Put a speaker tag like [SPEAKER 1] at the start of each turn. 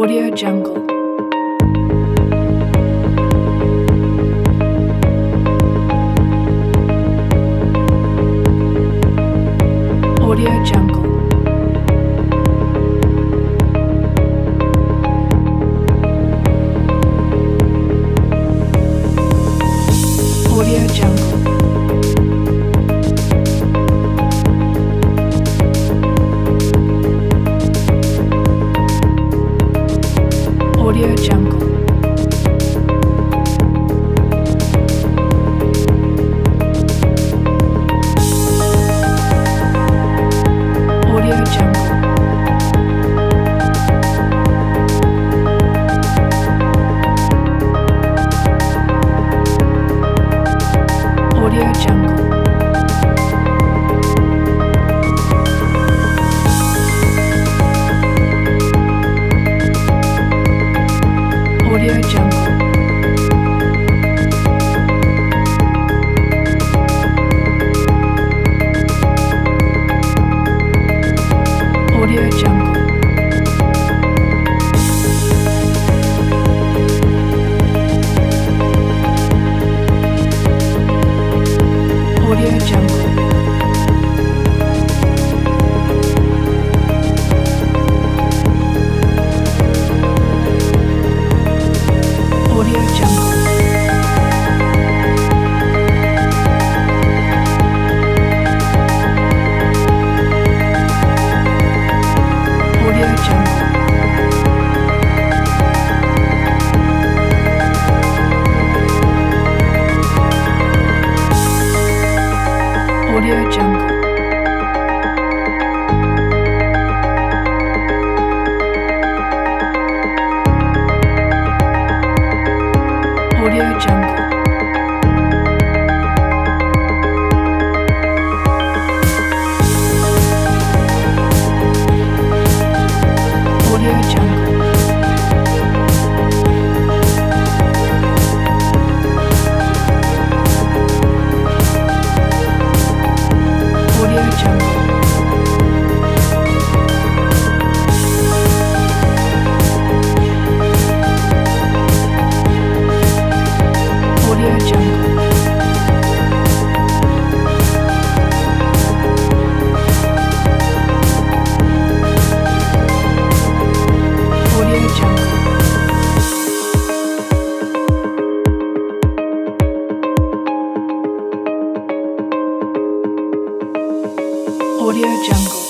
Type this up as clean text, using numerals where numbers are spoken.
[SPEAKER 1] Audio Jungle. Audio Jungle. Audio Jungle. Audio Jungle. Audio Jungle. Audio Jungle. Audio Jungle. Audio Jungle. Audio Jungle. Audio Jungle. Audio Jungle. Audio Jungle. Audio Jungle. Audio Jungle. Audio Jungle. Audio Jungle. Audio Jungle. Audio Jungle.